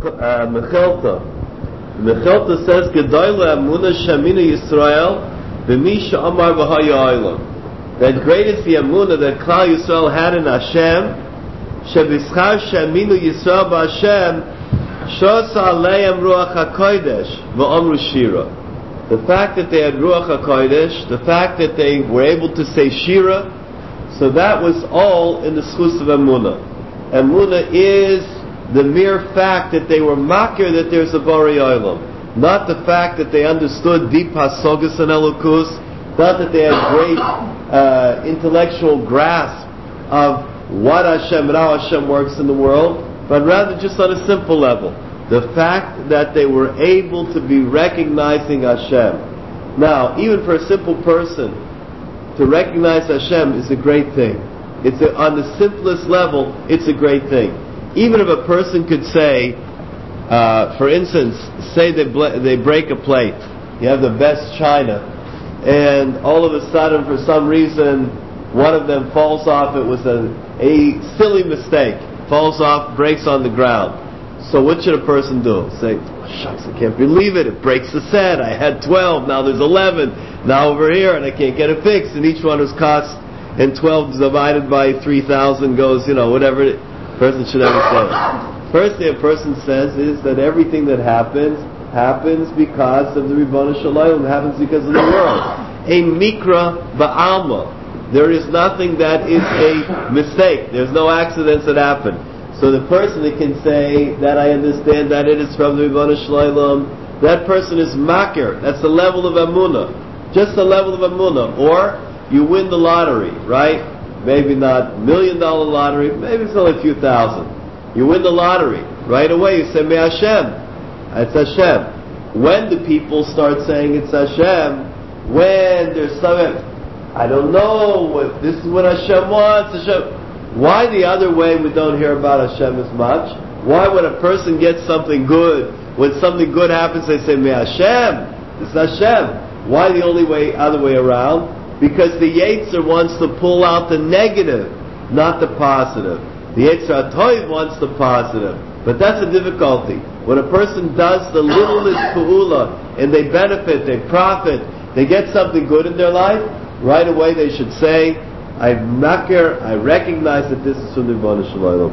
Mechilta. Mechilta says, Gedoyle Amuna Shamina Yisrael B'misha Amar B'haya Olam. That great is the Amuna that Klal Yisrael had in Hashem, Shebischar Shaminu Yisrael B'Hashem, Shosa Aleim Ruach HaKodesh V'Omru Shira. The fact that they had Ruach HaKodesh, the fact that they were able to say Shira, so that was all in the schus of Amuna. Amuna is the mere fact that they were makir that there's a Borei Olam, not the fact that they understood deep hasogas and elokus, not that they had great intellectual grasp of what Hashem and how Hashem works in the world, but rather just on a simple level, the fact that they were able to be recognizing Hashem. Now, even for a simple person to recognize Hashem is a great thing. On the simplest level, it's a great thing. Even if a person could say, for instance, say they break a plate, you have the best china, and all of a sudden, for some reason, one of them falls off. It was a silly mistake. Falls off, breaks on the ground. So what should a person do? Say, oh, shucks, I can't believe it. It breaks the set. I had 12, now there's 11. Now over here, and I can't get it fixed. And each one is cost, and 12 divided by 3,000 goes, whatever person should ever say. First thing a person says is that everything that happens because of the Ribono Shel Olam, happens because of the world. A mikra ba'alma. There is nothing that is a mistake. There's no accidents that happen. So the person that can say that I understand that it is from the Ribono Shel Olam, that person is makir. That's the level of Amunah. Just the level of Amunah. Or you win the lottery, right? Maybe not $1 million lottery, maybe it's only a few thousand. You win the lottery. Right away you say, Me Hashem. It's Hashem. When do people start saying it's Hashem? When there's something, I don't know, if this is what Hashem wants, Hashem. Why the other way we don't hear about Hashem as much? Why when a person gets something good, when something good happens, they say, Me Hashem. It's Hashem. Why the other way around? Because the Yetzer wants to pull out the negative, not the positive. The Yetzer HaTov wants the positive. But that's a difficulty. When a person does the littlest pu'ula, and they benefit, they profit, they get something good in their life, right away they should say, I'm makir, I recognize that this is from the Ribono Shel Olam.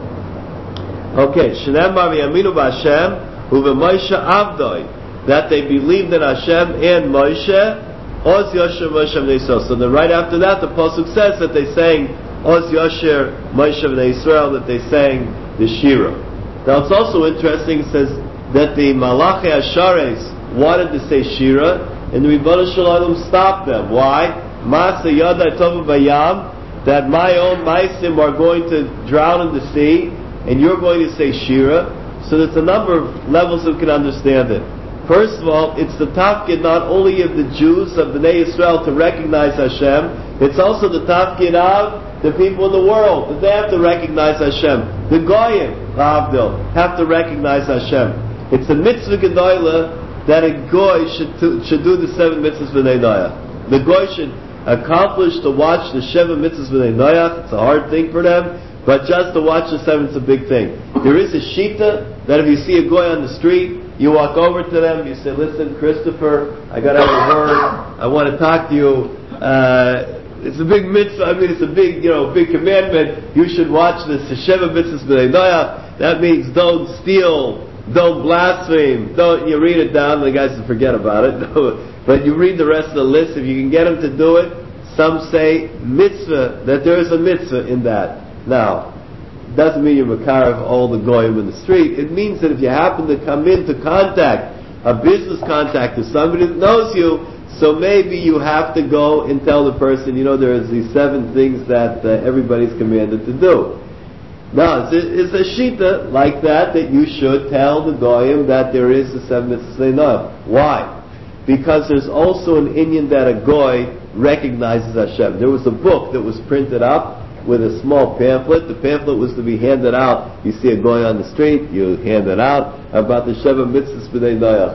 Okay, Shneimar v'yaminu b'Hashem u'v'Moshe avdoi, that they believed in Hashem and Moshe. Oz Yosher Moshe Bnei Yisrael. So then right after that, the pasuk says that they sang Oz Yosher Moshe Bnei Yisrael, that they sang the Shira. Now it's also interesting. It says that the Malachi Ashares wanted to say Shira, and the Ribono Shel Olam stopped them. Why? Masa Yadai Tova Bayam, that my own Maisim are going to drown in the sea, and you're going to say Shira. So there's a number of levels that can understand it. First of all, it's the tafkid not only of the Jews, of Bnei Yisrael, to recognize Hashem, it's also the tafkid of the people in the world, that they have to recognize Hashem. The Goyim, L'havdil, have to recognize Hashem. It's a mitzvah gedolah that a Goy should do the 7 mitzvahs B'nai Noach. The Goy should accomplish to watch the 7 mitzvahs B'nai Noach. It's a hard thing for them, but just to watch the 7 is a big thing. There is a shita that if you see a Goy on the street, you walk over to them, you say, listen, Christopher, I got to have a word, I want to talk to you, it's a big mitzvah, it's a big, big commandment, you should watch this, Sheva mitzvahs b'nai Noach, that means don't steal, don't blaspheme, you read it down, the guys will forget about it, but you read the rest of the list, if you can get them to do it, some say mitzvah, that there is a mitzvah in that. Now, doesn't mean you're makar of all the goyim in the street. It means that if you happen to come into contact, a business contact with somebody that knows you, so maybe you have to go and tell the person, there's these 7 things that everybody's commanded to do. Now, is a shita like that you should tell the goyim that there is a 7 mitzvahs they know. Why? Because there's also an inyan that a goy recognizes Hashem. There was a book that was printed up with a small pamphlet. The pamphlet was to be handed out. You see it going on the street, you hand it out about the 7 mitzvahs b'nai Noach.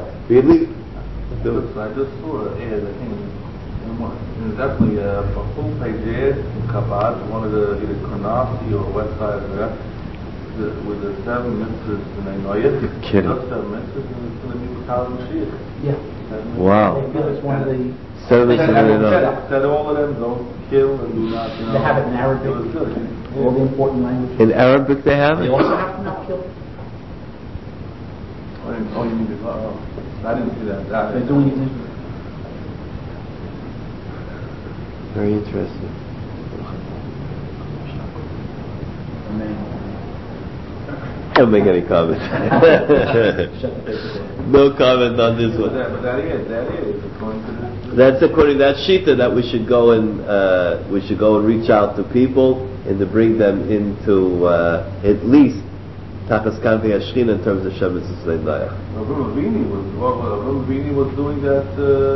I just saw an ad, I think, there's definitely a full page ad in Chabad, one of the either Karnofsky or website or that. with the 7 mitzvahs and I know yet. You're kidding. Those 7 mitzvahs and it's going to be with Tal Mashiach. Yeah. Wow. It's one of the... Said all of them, don't kill and do not, you know. They have it in Arabic. It was good. All the important languages. In Arabic they have They it? also have to not kill. Oh, you mean I didn't see that. They're doing it in Israel. Very interesting. Can't make any comment. No comment on this one. But that is according to this. That's according to that shita that we should go and reach out to people and to bring them into at least Tachas Kanti Ashkin in terms of Shemitz Tzleidayach. Avinu was doing that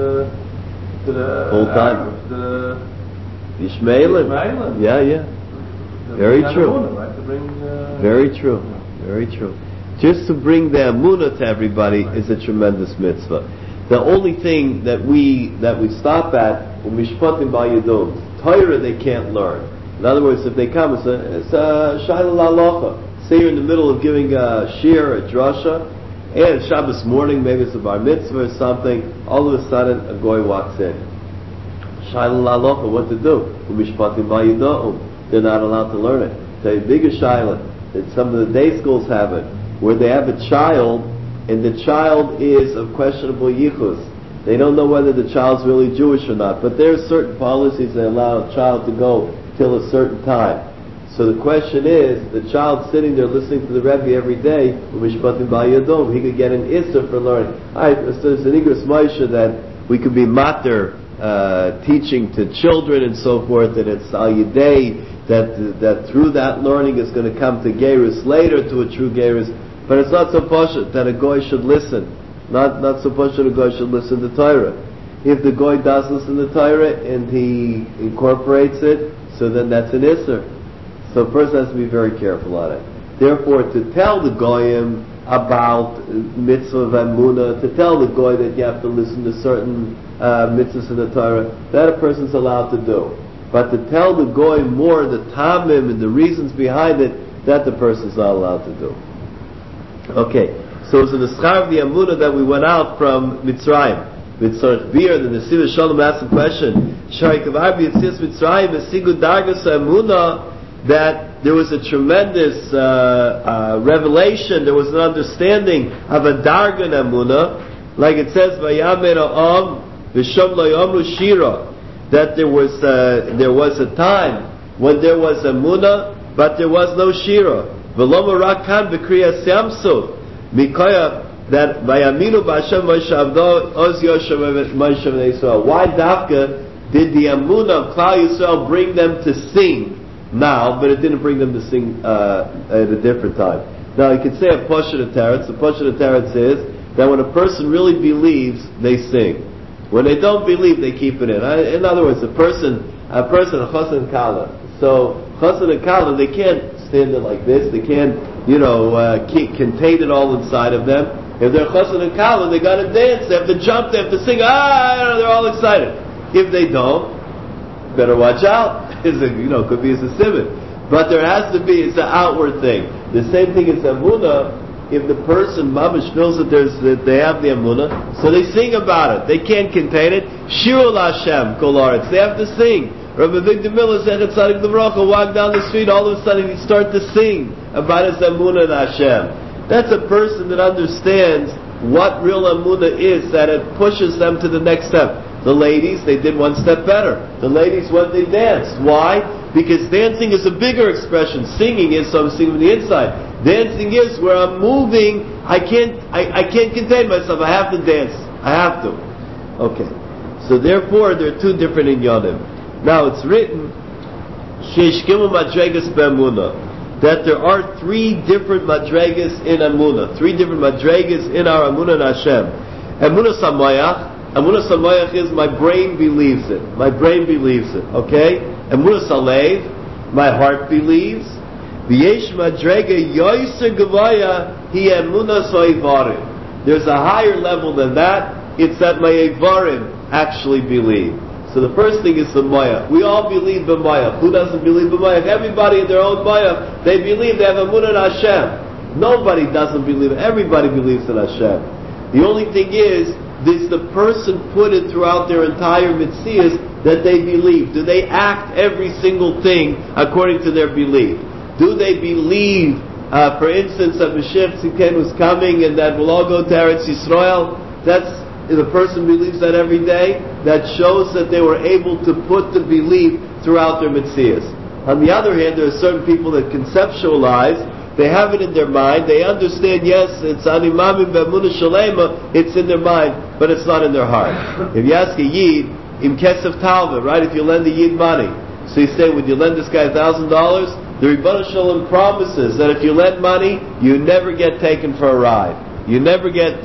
to the Full time. Arabs, the Yishmaelim. Yeah. Very true. Right, to bring, Very true. Very true. Just to bring the Amunah to everybody is a tremendous mitzvah. The only thing that we stop at Mishpatim Ba'Yadom, Torah they can't learn. In other words, if they come, it's a Shaila La'alocha. Say you're in the middle of giving a shir, a drasha, and Shabbos morning, maybe it's a bar mitzvah or something, all of a sudden a goy walks in. Shaila La'alocha, what to do? Mishpatim Ba'Yadom, they're not allowed to learn it. Tell you, bigger Shaila, that some of the day schools have it, where they have a child, and the child is of questionable yichus. They don't know whether the child's really Jewish or not, but there are certain policies that allow a child to go till a certain time. So the question is, the child sitting there listening to the Rebbe every day, he could get an issa for learning. So there's an Igros Moshe that we could be mater, teaching to children and so forth, and it's al yidei, that through that learning is going to come to Gerus later, to a true Gerus. But it's not so pashut that a goy should listen. Not so pashut a goy should listen to Torah. If the goy does listen to Torah and he incorporates it, so then that's an isser. So a person has to be very careful on it. Therefore, to tell the goyim about mitzvah of emunah, to tell the goy that you have to listen to certain mitzvahs in the Torah, that a person's allowed to do. But to tell the goy more the tamim and the reasons behind it, that the person's not allowed to do. Okay, so it's in the schar of the Amunah that we went out from Mitzrayim. Mitzrayim Bir, the Nesiv Shalom asked the question, Shari Kavar B'Yitzias Mitzrayim Esigu Dargas Amunah, that there was a tremendous revelation, there was an understanding of a Dargan Amunah, like it says, Vayamer Ha'am V'Shom Lo Yomru Shira, that there was a time when there was Amunah, but there was no Shira. V'lo Marakan B'Kriyas Yamsuf Mikoya, that Vayaminu B'Hashem Moshe Avdo Oz Yoshem Moshe Yisrael. Why Dafka did the Amunah of Klal Yisrael bring them to sing now, but it didn't bring them to sing at a different time? Now you could say a Pashut Teretz. The Pashut Teretz is that when a person really believes, they sing. When they don't believe, they keep it in. In other words, a person, a Chassan Kala. So Chassan and Kala, they can't stand it like this. They can't, contain it all inside of them. If they're Chassan and Kala, they got to dance. They have to jump. They have to sing. They're all excited. If they don't, better watch out. Could be as a simon. But there has to be, it's an outward thing. The same thing as Amunah. If the person mamish feels that they have the Amunah, so they sing about it. They can't contain it. Shirul Hashem Kol Haaretz. They have to sing. Rabbi Victor Miller said that Tzadik L'Vracha walked down the street, all of a sudden he start to sing about his Amunah in Hashem. That's a person that understands what real Amunah is, that it pushes them to the next step. The ladies, they did one step better. The ladies went, they danced. Why? Because dancing is a bigger expression. Singing is, so I'm singing from the inside. Dancing is where I'm moving. I can't contain myself. I have to dance. I have to. Okay. So therefore, there are two different inyanim. Now it's written, Sheish Gimel Madregas Be'Amunah, that there are three different Madregas in Amunah. Three different Madregas in our Amunah in Hashem. Amunah Samayach. Amunah Samayach is my brain believes it. My brain believes it. Okay? Amunah Salev, my heart believes. V'yesh madrega yoyser gevaya hi emunah soivarim. There's a higher level than that. It's that my evarim actually believe. So the first thing is the Maya. We all believe in Maya. Who doesn't believe in Maya? Everybody in their own Maya, they believe, they have Emunah in Hashem. Nobody doesn't believe it. Everybody believes in Hashem. The only thing is, does the person put it throughout their entire Metzias that they believe? Do they act every single thing according to their belief? Do they believe, for instance, that Mashiach Tzidkenu was coming and that we'll all go to Eretz Yisrael? If the person believes that every day, that shows that they were able to put the belief throughout their Metzias. On the other hand, there are certain people that conceptualize, they have it in their mind, they understand, yes, it's animamim b'emunah shalema, it's in their mind, but it's not in their heart. If you ask a Yid, im kesef talva, right, if you lend a Yid money, so you say, would you lend this guy $1,000? The Rebbeinu Shalom promises that if you lend money, you never get taken for a ride. You never get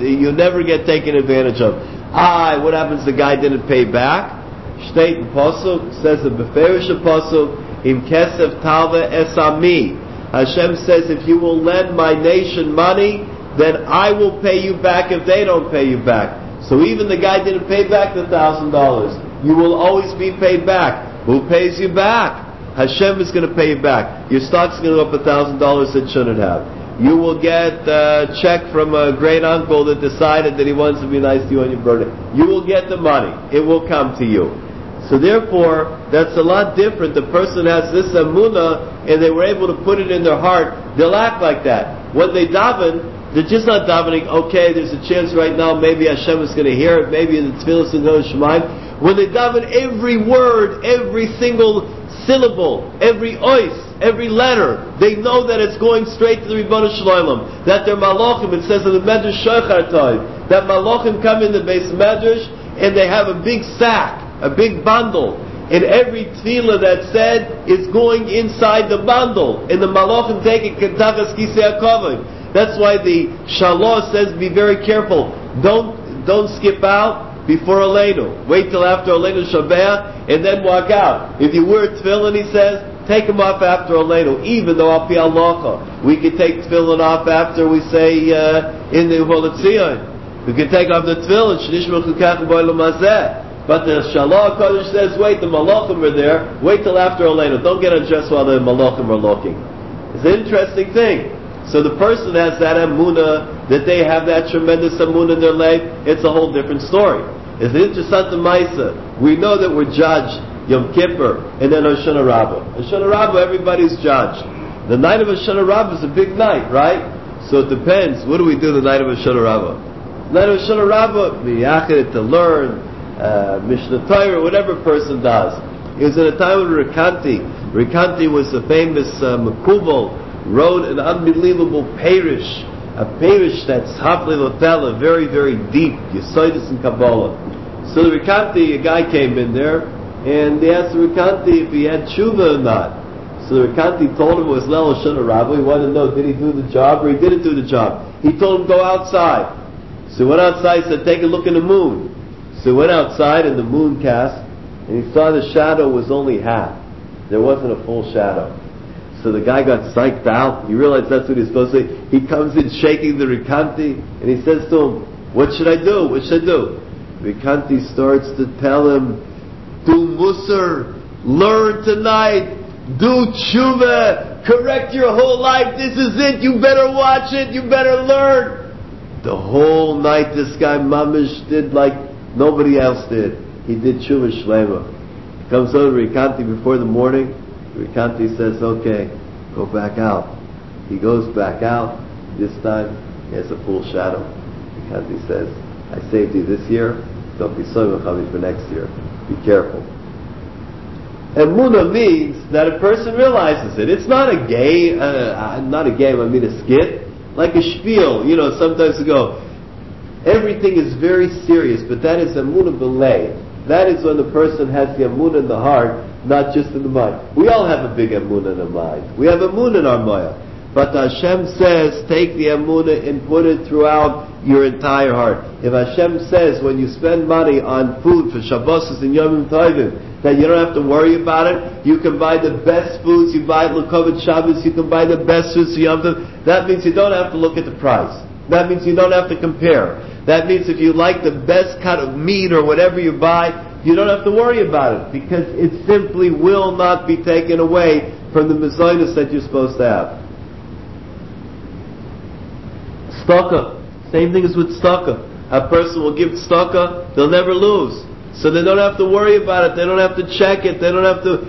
taken advantage of. What happens? The guy didn't pay back. Shteit and Pasuk says the Beferish Pasuk im kesef talva esami. Hashem says, if you will lend my nation money, then I will pay you back if they don't pay you back. So even the guy didn't pay back the $1,000. You will always be paid back. Who pays you back? Hashem is going to pay you back. Your stock's going to go up $1,000 it shouldn't have. You will get a check from a great uncle that decided that he wants to be nice to you on your birthday. You will get the money. It will come to you. So therefore, that's a lot different. The person has this emunah and they were able to put it in their heart. They'll act like that. When they daven, they're just not davening, okay, there's a chance right now, maybe Hashem is going to hear it, maybe the tefillah is going to Shemaim. When they daven, every word, every single syllable, every ois, every letter, they know that it's going straight to the Ribbon Shalom. That they're malachim. It says in the Medrash Shochar Toiv that malachim come in the base Medrash and they have a big sack, a big bundle, and every tefillah that's said is going inside the bundle, and the malachim take it k'tachas kisei hakavod. That's why the Shalah says, be very careful. Don't skip out before Aleinu. Wait till after Aleinu Shabbat and then walk out. If you wear tefillin, he says, take them off after Aleinu. Even though al pi halacha, we could take tefillin off after we say in the Holetzion. We could take off the tefillin. Shnishma chukach b'olam hazeh. But the Shalah Kodesh says, wait, the malachim are there. Wait till after Aleinu. Don't get undressed while the malachim are looking. It's an interesting thing. So the person has that emunah, that they have that tremendous emunah in their life, it's a whole different story. It's an interesting Maisa. We know that we're judged Yom Kippur and then Hoshana Rabbah. Hoshana Rabbah, everybody's judged. The night of Hoshana Rabbah is a big night, right? So it depends. What do we do the night of Hoshana Rabbah? The night of Hoshana Rabbah, miyachid to learn, Mishnah Torah, whatever a person does. It was in a time of Rekanti. Rekanti was a famous Mekubal, wrote an unbelievable parish, a parish that's Hafli Lotela, very, very deep, Yesodis and Kabbalah. So the Rekanti, a guy came in there, and they asked the Rekanti if he had tshuva or not. So the Rekanti told him it was Lel Hoshana Rabbah. He wanted to know, did he do the job or he didn't do the job? He told him, go outside. So he went outside, said, take a look in the moon. So he went outside and the moon cast, and he saw the shadow was only half. There wasn't a full shadow. So the guy got psyched out. He realized that's what he's supposed to say. He comes in shaking the Rekanti, and he says to him, what should I do? What should I do? Rekanti starts to tell him, do Musar, learn tonight, do tshuva, correct your whole life, this is it, you better watch it, you better learn. The whole night this guy mamish did like nobody else did. He did tshuva shlema. He comes over to Rekanti before the morning. Rekanti says, okay, go back out. He goes back out. This time, he has a full shadow. Rekanti says, I saved you this year, don't be so mechavish for next year. Be careful. Emunah means that a person realizes it. It's not a game, I mean a skit. Like a spiel, sometimes you go, everything is very serious, but that is emunah belay. That is when the person has the emunah in the heart, not just in the mind. We all have a big emunah in the mind. We have emunah in our maya. But Hashem says, take the emunah and put it throughout your entire heart. If Hashem says, when you spend money on food for Shabbos and Yom Tovim, that you don't have to worry about it, you can buy the best foods, you buy L'Kovot Shabbos, you can buy the best foods for Yom Tovim, that means you don't have to look at the price. That means you don't have to compare. That means if you like the best cut of meat or whatever you buy, you don't have to worry about it, because it simply will not be taken away from the mezainis that you're supposed to have. Tzedakah, same thing as with tzedakah. A person will give tzedakah, they'll never lose. So they don't have to worry about it, they don't have to check it, they don't have to...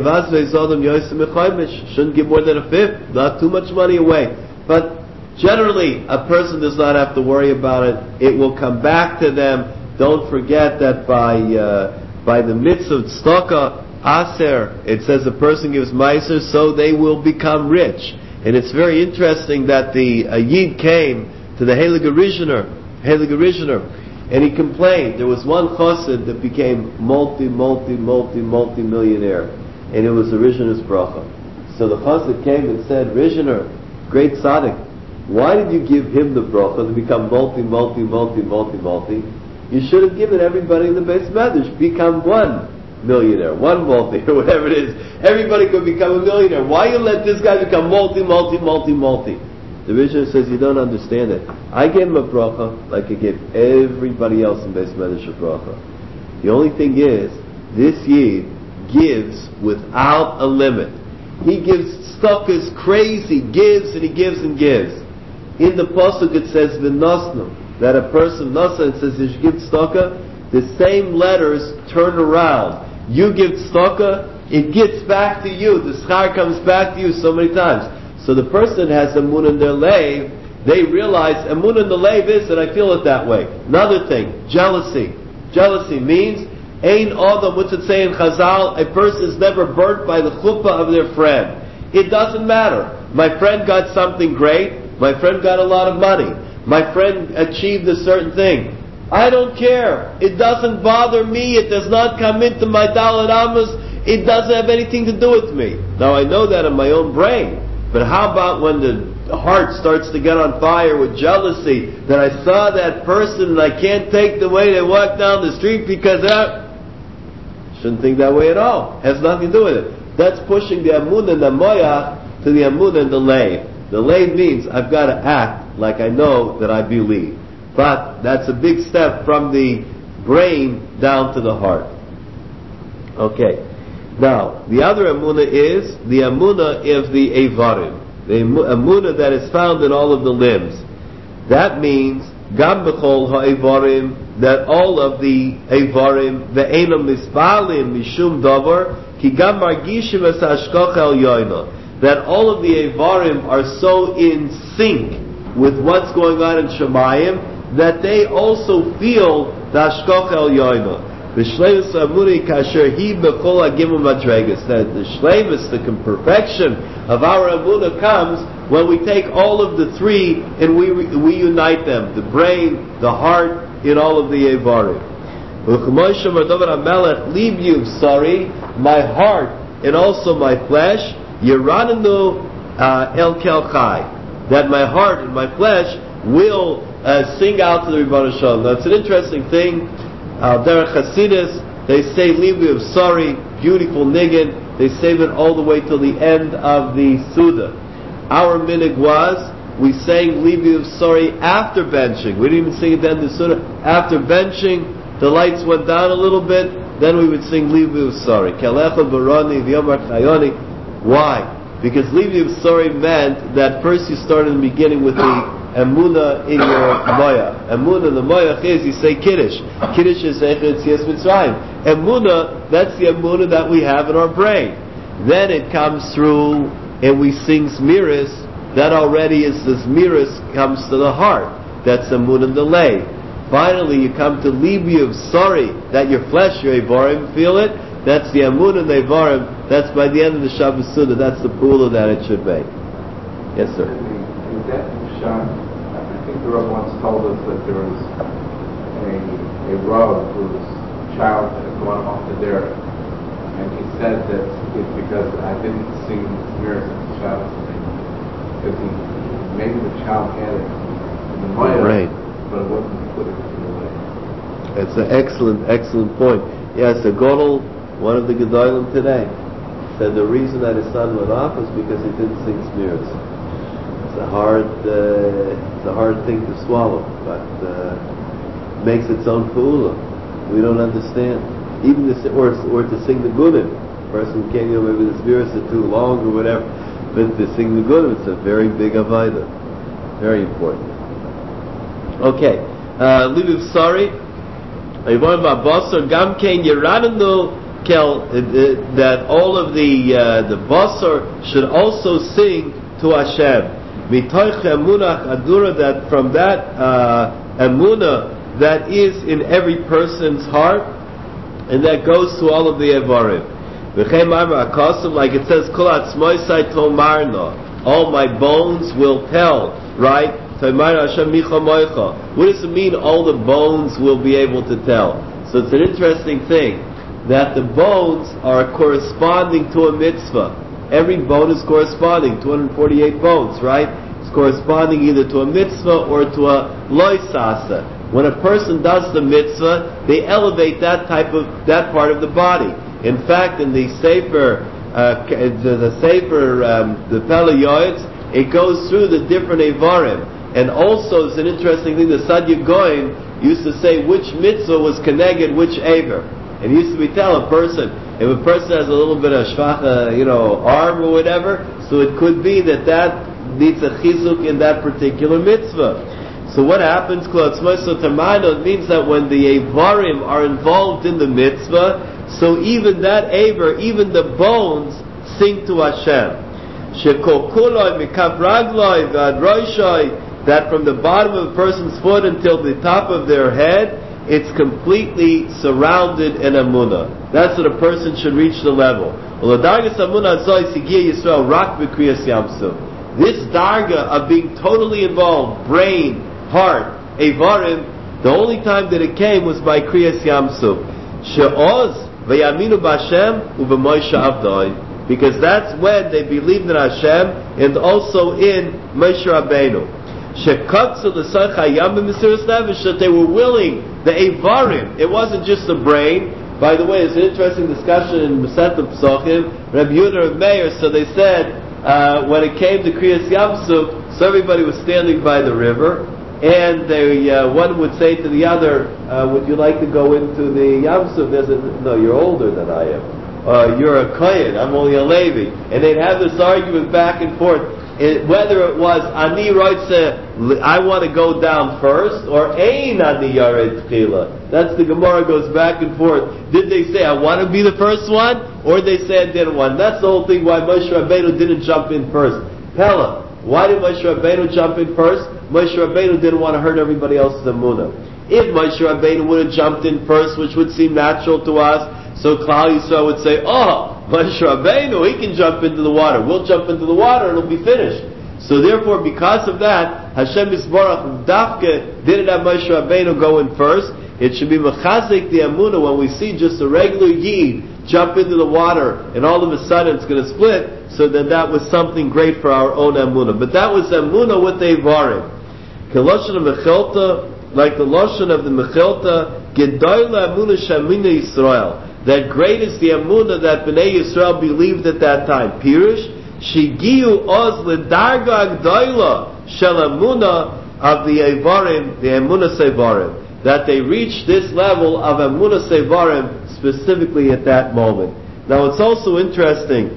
shouldn't give more than a fifth, not too much money away. But generally, a person does not have to worry about it. It will come back to them. Don't forget that by the mitzvah of tzedakah, aser, it says a person gives meiser, so they will become rich. And it's very interesting that the Yid came to the Heilige Rishner, and he complained. There was one chassid that became multi-millionaire, and it was the Rishner's bracha. So the chassid came and said, Rishner, great tzaddik, why did you give him the bracha to become multi? You should have given everybody in the Beis Medrash, become 1 millionaire, 1 multi, or whatever it is. Everybody could become a millionaire. Why you let this guy become multi? The Rishon says, you don't understand it. I gave him a bracha like I gave everybody else in Beis Medrash a bracha. The only thing is, this Yid gives without a limit. He gives stuff is crazy, gives and he gives and gives. In the pasuk it says v'nosnu, that a person nasa, it says you should give tzedakah, the same letters turn around. You give tzedakah, it gets back to you. The schar comes back to you so many times. So the person has emunah in their leiv, they realize emunah in the leiv is that I feel it that way. Another thing, jealousy. Jealousy means ein adam, what's it say in Chazal? A person is never burnt by the chuppah of their friend. It doesn't matter. My friend got something great. My friend got a lot of money. My friend achieved a certain thing. I don't care. It doesn't bother me. It does not come into my Dalet Amos. It doesn't have anything to do with me. Now I know that in my own brain. But how about when the heart starts to get on fire with jealousy, that I saw that person and I can't take the way they walk down the street because shouldn't think that way at all. Has nothing to do with it. That's pushing the Amunah and the Moyah to the Amunah and the Leiv. The Leiv means I've got to act like I know that I believe. But that's a big step from the brain down to the heart. Okay. Now, the other Amunah is the Amunah of the Eivarim. The Amunah that is found in all of the limbs. That means Gam b'chol ha'Eivarim, that all of the Eivarim, ve'enam mispalim mishum davar, ki gam margishim es hashkocha el yoina, that all of the Eivarim are so in sync with what's going on in Shemayim that they also feel the hashkocha el yoina. The shleimus amuni kasher hi b'chol hagimel madregas, that the shleimus, the perfection of our amunah comes when we take all of the three and we unite them, the brain, the heart, in all of the Eivarim. My heart and also my flesh, Yerananu el kelchai, that my heart and my flesh will sing out to the Rebbeinu Shalom. Now it's an interesting thing. Derech Hasidus, they say Livi of Sari, beautiful niggin. They save it all the way till the end of the Suda. Our minig was, we sang Livi of Sari after benching. We didn't even sing it then the Suda. After benching, the lights went down a little bit, then we would sing Livi of Sari. Kelecha Barani V'Yomar Chayoni. Why? Because Livi of Sari meant that first you start in the beginning with the Emunah in your Moya. Emunah, the Moya is you say Kiddush. Kiddush is Echet Tzias Mitzrayim. Emunah, that's the Emunah that we have in our brain. Then it comes through and we sing Zmiris. That already is the Zmiris comes to the heart. That's Emunah the lay. Finally you come to Libi of Sorry, that your flesh, your Eivarim, feel it. That's the Emunah and Eivarim. That's by the end of the Shabbos Suda. That's the pula that it should make. Yes, sir. I think the Rebbe once told us that there was a Rav whose child had gone off the derech, and he said that it's because I didn't sing Zmiris at the Shabbos thing, because maybe the child had it in the Moya, right, but it wasn't put it in the way. That's an excellent point. Yes, a Godel, one of the Gedolim today, said the reason that his son went off was because he didn't sing Zmiris. It's a hard thing to swallow, but makes its own pula. We don't understand. even or to sing the Gunim. A person can't, maybe the spirits are too long or whatever, but to sing the Gunim, it's a very big avodah, very important. Okay, Liviv sorry. That all of the basar should also sing to Hashem. Mitoich emunah adura, that from that emunah that is in every person's heart, and that goes to all of the evarim. Like it says, all my bones will tell, right? What does it mean, all the bones will be able to tell? So it's an interesting thing that the bones are corresponding to a mitzvah. Every bone is corresponding, 248 bones, right? It's corresponding either to a mitzvah or to a loisasa. When a person does the mitzvah, they elevate that part of the body. In fact, in the Sefer, the Pele Yoetz, it goes through the different evarim. And also, it's an interesting thing, the Sadya Goyim used to say which mitzvah was connected which aver. And it used to be tell a person, if a person has a little bit of shvacha, arm or whatever, so it could be that needs a chizuk in that particular mitzvah. So what happens, it means that when the evarim are involved in the mitzvah, so even that aver, even the bones, sing to Hashem. That from the bottom of a person's foot until the top of their head, it's completely surrounded in emunah. That's what a person should reach the level. This darga of being totally involved, brain, heart, evarim, the only time that it came was by Kriyas Yamsuf. She'oz v'yaminu b'Hashem u'b'Moshe Avdoi, because that's when they believed in Hashem and also in Moshe Rabbeinu. That they were willing, the evarim, it wasn't just the brain. By the way, it's an interesting discussion in Masechet Pesachim, Rabbi Yehuda and Meir. So they said, when it came to Kriyas Yamsuf, so everybody was standing by the river, and one would say to the other, would you like to go into the Yamsuf? They said, no, you're older than I am. You're a Kohen, I'm only a Levi. And they'd have this argument back and forth. Whether it was Ani Roitze, I want to go down first, or Ein Ani Yared Tchila. That's the Gemara goes back and forth. Did they say I want to be the first one, or they say I didn't want? That's the whole thing why Moshe Rabbeinu didn't jump in first. Pella, why did Moshe Rabbeinu jump in first? Moshe Rabbeinu didn't want to hurt everybody else's emunah. If Moshe Rabbeinu would have jumped in first, which would seem natural to us, so Klal Yisrael would say, Moshe Rabbeinu, he can jump into the water. We'll jump into the water and it'll be finished. So therefore, because of that, Hashem Yisborach Dafke didn't have Moshe Rabbeinu go in first. It should be Mechazik the Amunah when we see just a regular Yid jump into the water and all of a sudden it's going to split, so then that was something great for our own Amunah. But that was Amunah with the Evarim. Keloshon of Mechilta, like the Loshon of the Mechilta, Gedoyla Amunah Shamina Yisrael. That great is the Amunah that Bnei Yisrael believed at that time. Pirush, Shigiu Oz L'Darga Agdoyla Shel Amunah of the Evarim, the Amunah Sevarim. That they reached this level of Amunah Sevarim specifically at that moment. Now it's also interesting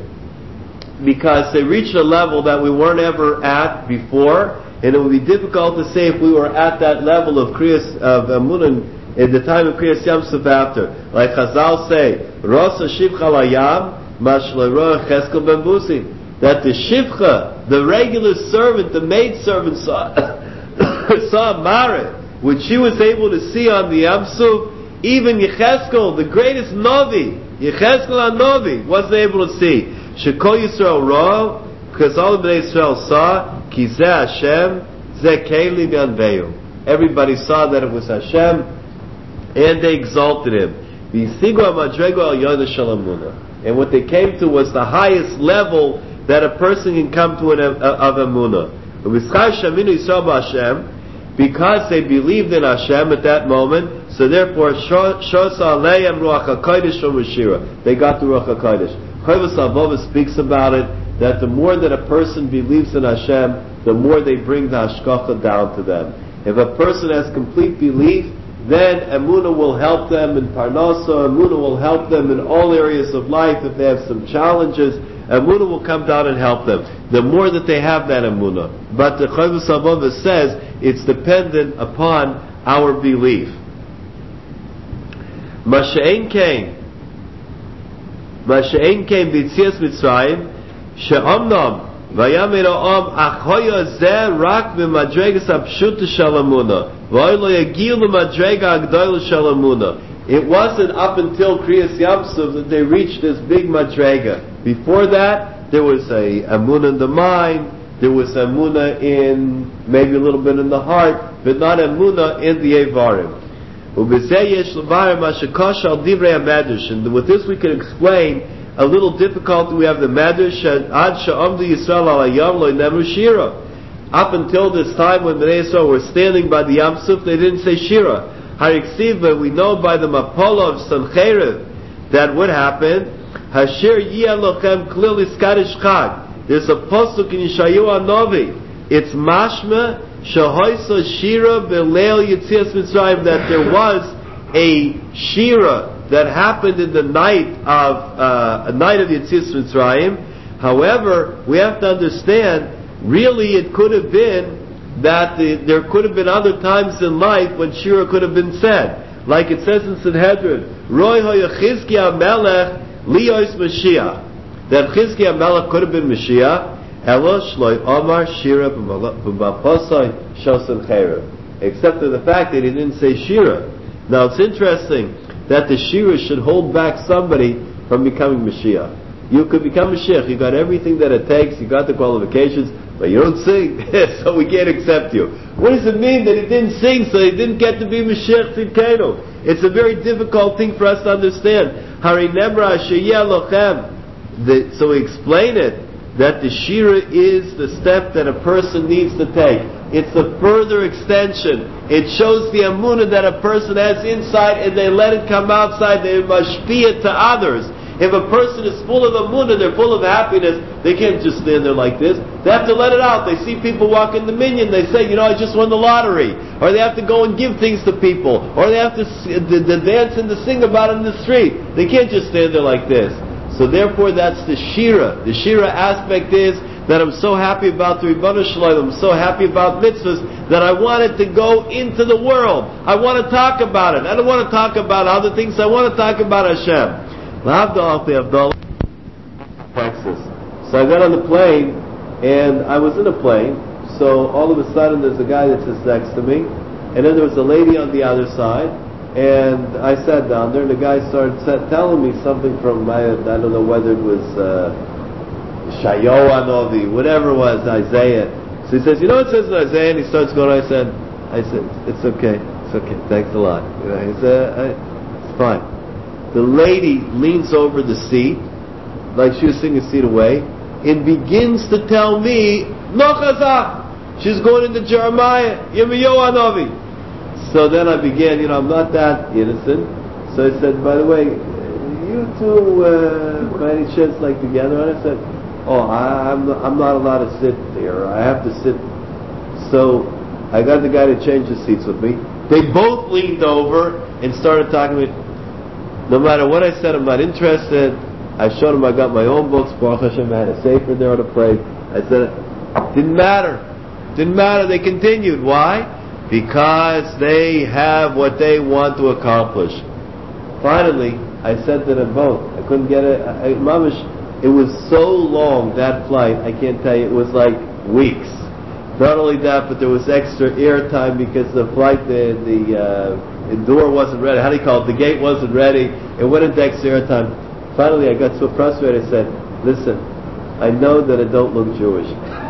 because they reached a level that we weren't ever at before, and it would be difficult to say if we were at that level of Kriyas of Amunah at the time of Kriyas Yamsuf after. Like Chazal say, Rosa Shivcha Layam Mashleroa Cheskel Ben Busi, that the Shivcha, the regular servant, the maid servant saw Marit, which she was able to see on the Yamsuf. Even Yecheskel, the greatest Novi, Yecheskel HaNovi, wasn't able to see. Shekol Yisrael Ra, because all of Bnei Yisrael saw, Ki Zeh Hashem, Zeh Keli V'Anveyu. Everybody saw that it was Hashem, and they exalted him. And what they came to was the highest level that a person can come to of Emunah. Because they believed in Hashem at that moment, so therefore Shosa Aleim Ruach HaKodesh Shira. They got the Ruach HaKodesh. Chovos HaLevavos speaks about it, that the more that a person believes in Hashem, the more they bring the Hashgacha down to them. If a person has complete belief, then Emunah will help them in Parnasa, Emunah will help them in all areas of life. If they have some challenges, Emunah will come down and help them. The more that they have that Emunah. But the Chovos HaLevavos says it's dependent upon our belief. Masha'en came b'Yetzias Mitzrayim she'omnam v'yamer ha'am achoya zeh rak b'madregas ha'pshuta shel Emunah v'oy lo yagiu l'madrega ha'gdola shel Emunah. It wasn't up until Kriyas Yamsuf that they reached this big madrega. Before that, there was a Emunah in the mind, there was Emunah in maybe a little bit in the heart, but not Emunah in the Evarim. And with this we can explain a little difficulty. We have the Medrash Ad Sha'amdu Yisrael Al Hayam Lo Nemru Shira. Up until this time when Bnei Yisrael were standing by the Yam Suf, they didn't say Shira. Hariksiva, we know by the Mapala of Sancheiriv that what happened. Hashir Yiyah Lochem clearly Skadish Chag. There's a pasuk in Yeshayahu Hanavi. It's mashma shahoisa shira beleil Yetzias Mitzrayim, that there was a shira that happened in the night of Yetzias Mitzrayim. However, we have to understand, really it could have been that there could have been other times in life when shira could have been said, like it says in Sanhedrin, Roy Hoyachizkiah Melech Lios Mashiach, that Chizkiah Melech could have been Mashiach. Elosh loy Omar Shira b'Mapasai Shosan Cherev. Except for the fact that he didn't say Shira. Now it's interesting that the Shira should hold back somebody from becoming Mashiach. You could become Mashiach. You got everything that it takes. You got the qualifications, but you don't sing, so we can't accept you. What does it mean that he didn't sing, so he didn't get to be Mashiach Tzidkenu? It's a very difficult thing for us to understand. Hari Nemra Sheyeh Lochem. So we explain it, that the Shira is the step that a person needs to take. It's a further extension. It shows the Emunah that a person has inside, and they let it come outside. They mashpia to others. If a person is full of Emunah, they're full of happiness, they can't just stand there like this. They have to let it out. They see people walk in the minyan, they say, I just won the lottery. Or they have to go and give things to people. Or they have to dance and to sing about it in the street. They can't just stand there like this. So therefore that's the Shira. The Shira aspect is that I'm so happy about the Ribono Shel Olam, I'm so happy about mitzvahs, that I want it to go into the world. I want to talk about it. I don't want to talk about other things. I want to talk about Hashem. So I got on the plane, and I was in a plane, so all of a sudden there's a guy that sits next to me, and then there was a lady on the other side, and I sat down there, and the guy started telling me something from I don't know whether it was Yeshayahu Hanavi, whatever it was, Isaiah. So he says, it says in Isaiah, and he starts going, I said, it's okay, thanks a lot. He said, it's fine. The lady leans over the seat, like she was sitting a seat away, and begins to tell me, no chazak, she's going into Jeremiah, Yirmiyahu Hanavi. So then I began, I'm not that innocent. So I said, by the way, you two, by any chance, like together? And I said, I'm not allowed to sit there. I have to sit. So I got the guy to change the seats with me. They both leaned over and started talking to me. No matter what I said, I'm not interested. I showed him I got my own books. Baruch Hashem, I had a sefer there to play. I said, didn't matter. They continued. Why? Because they have what they want to accomplish. Finally, I said to them both, I couldn't get it. Mamish, it was so long, that flight, I can't tell you, it was like weeks. Not only that, but there was extra air time because the flight, the door wasn't ready. How do you call it? The gate wasn't ready. It went into extra air time. Finally, I got so frustrated, I said, listen, I know that I don't look Jewish.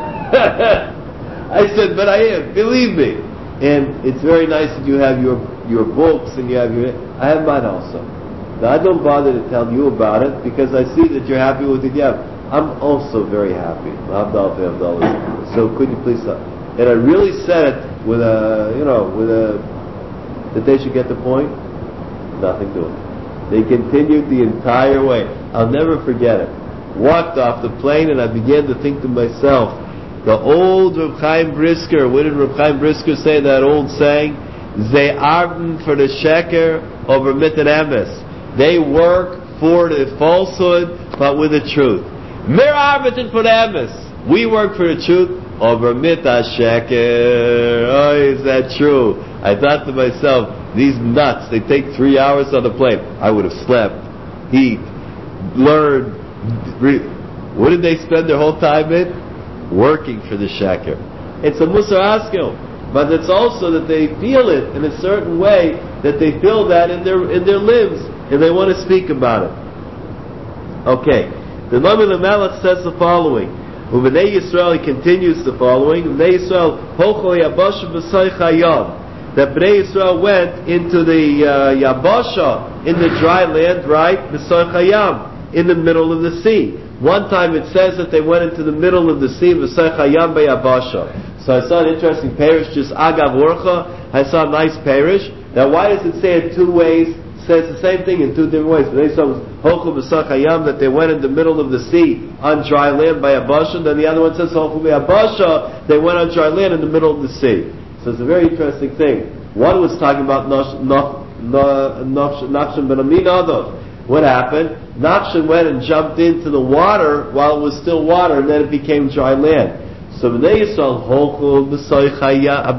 I said, but I am, believe me. And it's very nice that you have your books and you have I have mine also. Now I don't bother to tell you about it because I see that you're happy with it. Yeah, I'm also very happy. So could you please stop? And I really said it with that they should get the point. Nothing doing. They continued the entire way. I'll never forget it. Walked off the plane and I began to think to myself, the old Reb Chaim Brisker, what did Reb Chaim Brisker say, that old saying? They arben for the sheker over mit and emes. They work for the falsehood, but with the truth. Mir arbeiten for the emes. We work for the truth over mit sheker. Oh, is that true? I thought to myself, these nuts, they take 3 hours on the plane. I would have slept, eat, learned. What did they spend their whole time in? Working for the sheker. It's a musar askel, but it's also that they feel it in a certain way, that they feel that in their limbs, and they want to speak about it. Okay, the Lamed Melech says the following. U'bnei Yisrael, he continues the following. U'bnei Yisrael hochol yabasha b'soich hayam. That Bnei Yisrael went into the yabasha, in the dry land, right? B'soich hayam, in the middle of the sea. One time it says that they went into the middle of the sea, b'soich hayam b'yabasha. So I saw an interesting parish, just agav orcha. I saw a nice parish. Now why does it say it two ways? It says the same thing in two different ways. Bnei Yisrael hochol b'soich hayam, that they went in the middle of the sea on dry land by Yabasha. Then the other one says hochol b'yabasha, they went on dry land in the middle of the sea. So it's a very interesting thing. One was talking about Nachshon ben Aminadab. What happened? Nachshon went and jumped into the water while it was still water, and then it became dry land. So Bnei Yisrael hochol b'soich hayam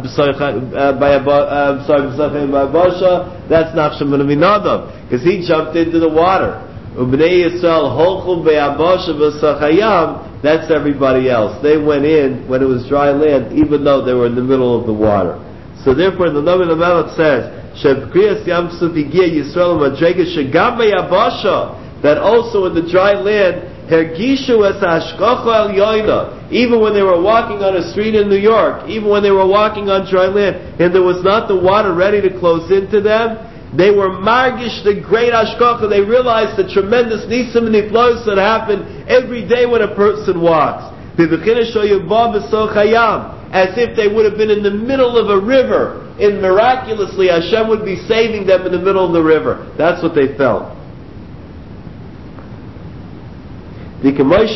b'yabasha. That's Nachshon ben Aminadab, because he jumped into the water. Bnei Yisrael hochol b'yabasha b'soich hayam. That's everybody else. They went in when it was dry land, even though they were in the middle of the water. So therefore, the Lamed Melech says, "Shebkriyas Yam Suf Higia Yisrael Madrega Shegam B'Yabasha." That also in the dry land, Hergishu Es Hashkacha El Yoina. Even when they were walking on a street in New York, even when they were walking on dry land, and there was not the water ready to close into them, they were margish the great hashkacha. They realized the tremendous nisim and niflos that happen every day when a person walks. As if they would have been in the middle of a river, and miraculously Hashem would be saving them in the middle of the river. That's what they felt. They reached a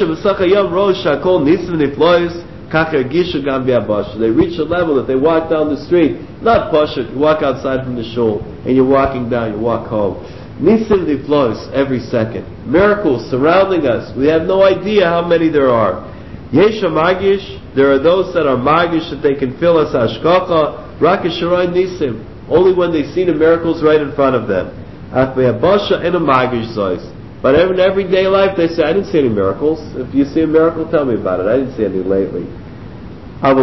level that they walk down the street, not pashut, you walk outside from the shul, and you're walking down, you walk home. Nisim niflos every second. Miracles surrounding us. We have no idea how many there are. Yesha magish, there are those that are magish that they can feel as hashkacha, rakasharai nisim, only when they see the miracles right in front of them. Afbayabasha and a magish zois. But in everyday life they say, I didn't see any miracles. If you see a miracle, tell me about it. I didn't see any lately. The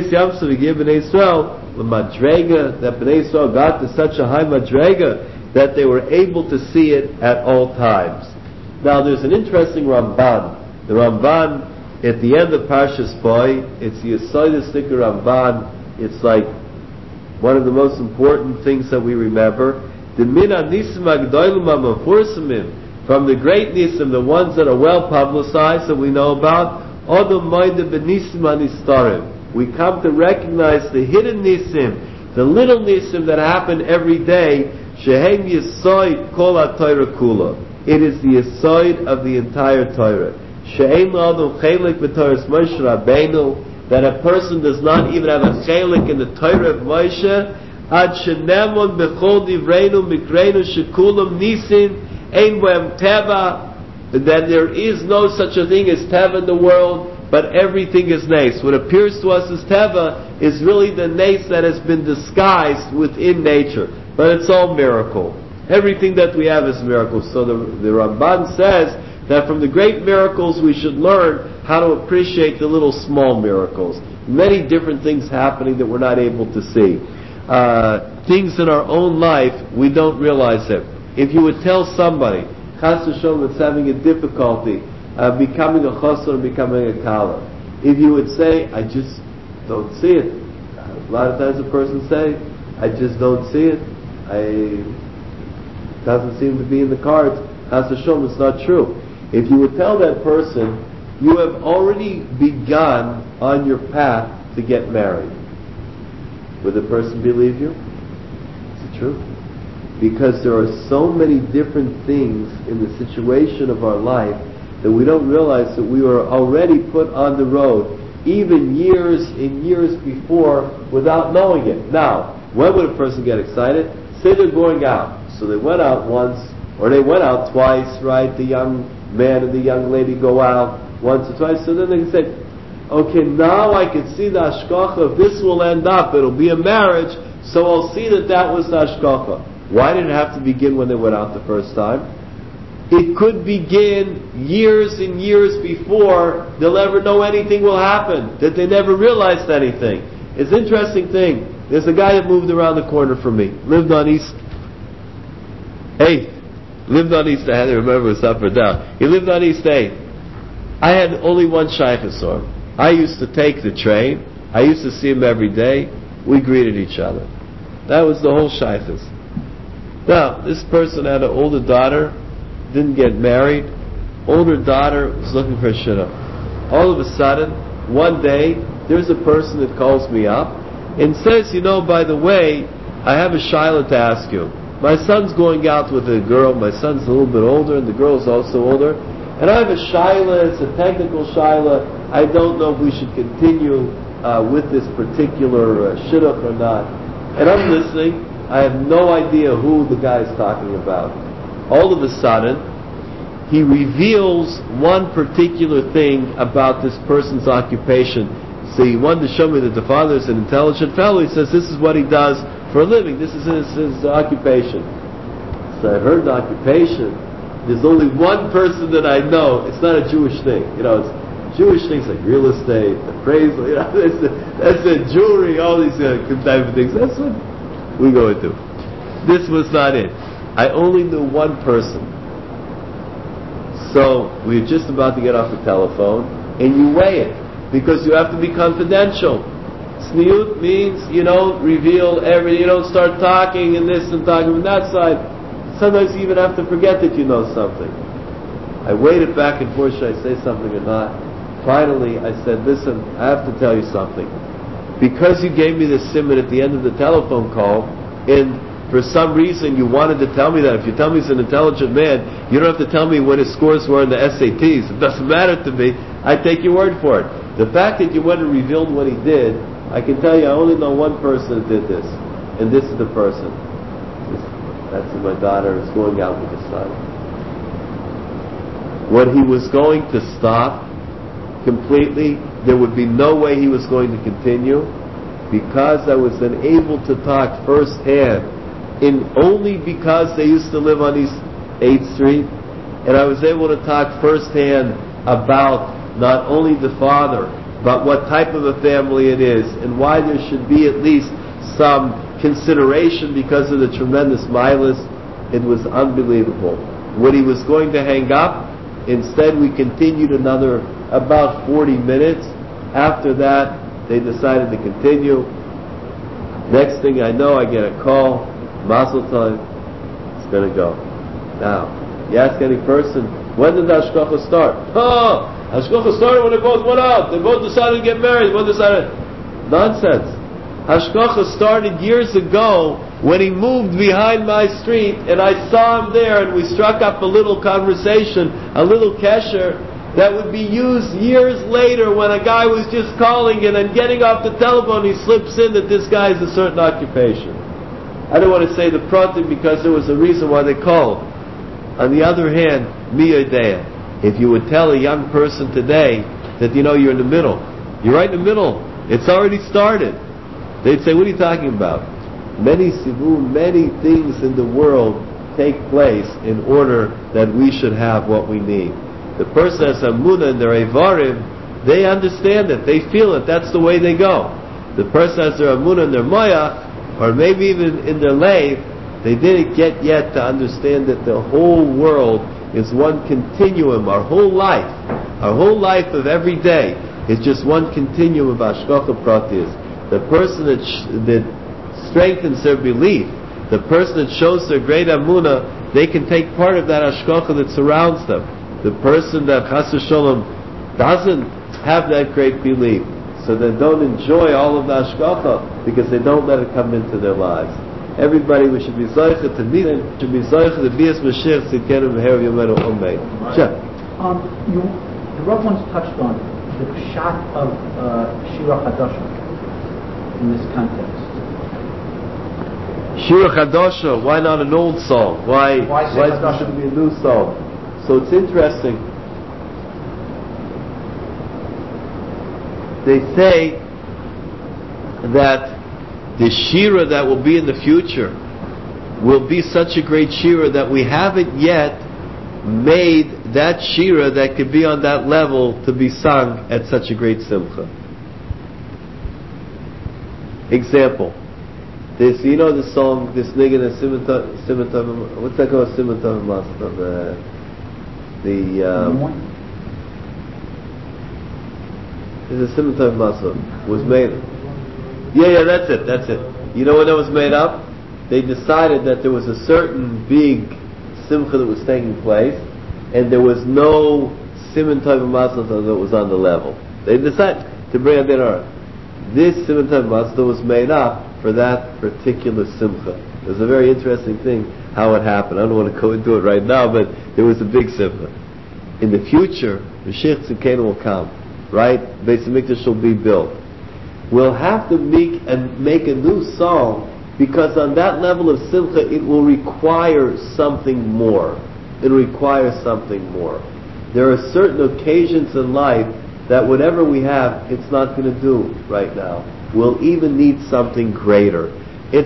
madrega, that Bnei Yisrael got to such a high madrega that they were able to see it at all times. Now there's an interesting Ramban. The Ramban, at the end of Parshas Boy, it's the Yesodistic Ramban. It's like one of the most important things that we remember. The Mina Nisim Agdoilum HaMafursamim, from the great nisim, the ones that are well publicized that we know about, we come to recognize the hidden nisim, the little nisim that happen every day. Shehem Yesoid Kol HaTorah Kula. It is the Yesoid of the entire Torah. She'ein L'Adam Chelik B'Torahs Moshe Rabbeinu, that a person does not even have a chelik in the Torah of Moshe. Ad Shenemon B'Chol Divreinu Mikreinu Shekulam Nisim Ein Bohem Teva, that there is no such a thing as Teva in the world, but everything is nace. What appears to us as Teva is really the nace that has been disguised within nature. But it's all miracle. Everything that we have is miracle. So the Ramban says that from the great miracles we should learn how to appreciate the little small miracles. Many different things happening that we're not able to see. Things in our own life, we don't realize it. If you would tell somebody, Chas v'sholom, that's having a difficulty becoming a chassan or becoming a kala, if you would say, I just don't see it. A lot of times a person say, I just don't see it. It doesn't seem to be in the cards. Chas v'sholom, it's not true. If you would tell that person, you have already begun on your path to get married, would the person believe you? Is it true? Because there are so many different things in the situation of our life that we don't realize that we were already put on the road, even years and years before, without knowing it. Now, When would a person get excited? Say they're going out. So they went out once, or they went out twice, right? The young man and the young lady go out once or twice. So then they can say, okay, now I can see the hashgacha. If this will end up, it'll be a marriage, so I'll see that was the hashgacha. Why did it have to begin when they went out the first time? It could begin years and years before they'll ever know anything will happen, that they never realized anything. It's an interesting thing. There's a guy that moved around the corner from me, lived on East 8th. Lived on East 8th. I had to remember it was up or down. He lived on East 8th. I had only one shaykhus on him. I used to take the train. I used to see him every day. We greeted each other. That was the whole shaykhus. Now, this person had an older daughter, didn't get married. Older daughter was looking for a shidduch. All of a sudden, one day, there's a person that calls me up and says, by the way, I have a shayla to ask you. My son's going out with a girl. My son's a little bit older, and the girl's also older. And I have a shayla. It's a technical shayla. I don't know if we should continue with this particular shidduch or not. And I'm listening. I have no idea who the guy's talking about. All of a sudden, he reveals one particular thing about this person's occupation. So he wanted to show me that the father is an intelligent fellow. He says this is what he does for a living. This is his occupation. So I heard the occupation. There's only one person that I know. It's not a Jewish thing. It's Jewish things like real estate, appraisal. That's the jewelry, all these type of things. That's what we go into. This was not it. I only knew one person. So we were just about to get off the telephone, and you weigh it, because you have to be confidential. Tzniut means you don't reveal you don't start talking and this and talking from that side. Sometimes you even have to forget that you know something. I waited back and forth, should I say something or not? Finally, I said, listen, I have to tell you something. Because you gave me this simon at the end of the telephone call, and for some reason you wanted to tell me that. If you tell me he's an intelligent man, you don't have to tell me what his scores were in the SATs. It doesn't matter to me. I take your word for it. The fact that you went and revealed what he did, I can tell you I only know one person that did this. And this is the person. That's my daughter is going out with his son. When he was going to stop completely, there would be no way he was going to continue, because I was then able to talk firsthand, only because they used to live on East 8th Street, and I was able to talk firsthand about not only the father, but what type of a family it is, and why there should be at least some consideration because of the tremendous milas. It was unbelievable. When he was going to hang up, instead we continued another about 40 minutes. After that, they decided to continue. Next thing I know, I get a call. Mazel tov, it's going to go. Now, you ask any person, when did the hashgacha start? Hashgacha started when they both went out. They both decided to get married. One decided. Nonsense. Hashgacha started years ago when he moved behind my street, and I saw him there, and we struck up a little conversation, a little kesher, that would be used years later when a guy was just calling and then getting off the telephone, he slips in that this guy has a certain occupation. I don't want to say the pratim because there was a reason why they called. On the other hand, mi yodea, if you would tell a young person today that you're in the middle, you're right in the middle, it's already started, they'd say, what are you talking about? Many things in the world take place in order that we should have what we need. The person has amunah in their evarim, they understand it, they feel it, that's the way they go. The person has their amunah in their moyach, or maybe even in their life, they didn't get yet to understand that the whole world is one continuum. Our whole life of every day is just one continuum of hashgacha pratis. The person that strengthens their belief, the person that shows their great amunah, they can take part of that hashgacha that surrounds them. The person that chas v'sholom doesn't have that great belief, so they don't enjoy all of the hashgacha because they don't let it come into their lives. Everybody, we should be zoicha to meet him, should be zoicha to be as Mashiach tzidkenu v'her yomenu omeid. Sure. The Rav once touched on the pshat of Shira Chadashah in this context. Shira Chadasha, why not an old song? Why should it be a new song? So it's interesting. They say that the Shira that will be in the future will be such a great Shira that we haven't yet made that Shira that could be on that level to be sung at such a great Simcha. Example. This, you know the song, this nigga, what's that called? Simentav Master. There's a Simentav Master was made. Yeah, that's it. You know when that was made up? They decided that there was a certain big Simcha that was taking place, and there was no Simentav Master that was on the level. They decided to bring a dinner. This Simentav Master was made up for that particular Simcha. It was a very interesting thing how it happened. I don't want to go into it right now, but there was a big Simcha. In the future, Mashiach Tzidkenu will come, right? Beis HaMikdash will be built. We'll have to make a new song, because on that level of Simcha it will require something more. It'll require something more. There are certain occasions in life that whatever we have, it's not going to do right now. We'll even need something greater. It's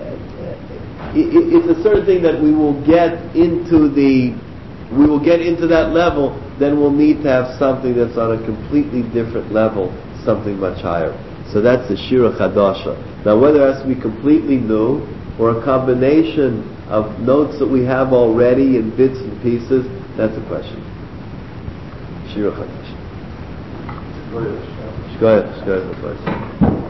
a certain thing that we will get into that level, then we'll need to have something that's on a completely different level, something much higher. So that's the Shira Chadasha. Now whether it has to be completely new, or a combination of notes that we have already in bits and pieces, that's a question. Shira Chadasha. Go ahead.